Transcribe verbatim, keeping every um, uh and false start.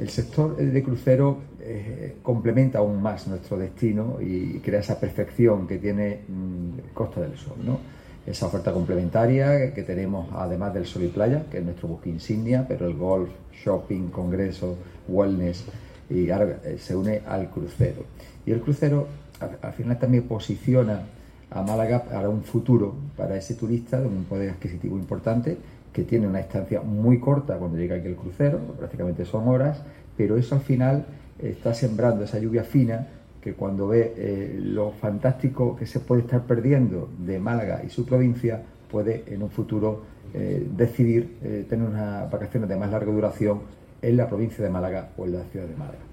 El sector de crucero eh, complementa aún más nuestro destino y crea esa perfección que tiene mmm, Costa del Sol, ¿no? Esa oferta complementaria que tenemos además del Sol y Playa, que es nuestro buque insignia, pero el golf, shopping, congreso, wellness, y ahora eh, se une al crucero. Y el crucero al, al final también posiciona a Málaga para un futuro, para ese turista de un poder adquisitivo importante, que tiene una estancia muy corta cuando llega aquí el crucero, prácticamente son horas, pero eso al final está sembrando esa lluvia fina que cuando ve eh, lo fantástico que se puede estar perdiendo de Málaga y su provincia, puede en un futuro eh, decidir eh, tener unas vacaciones de más larga duración en la provincia de Málaga o en la ciudad de Málaga.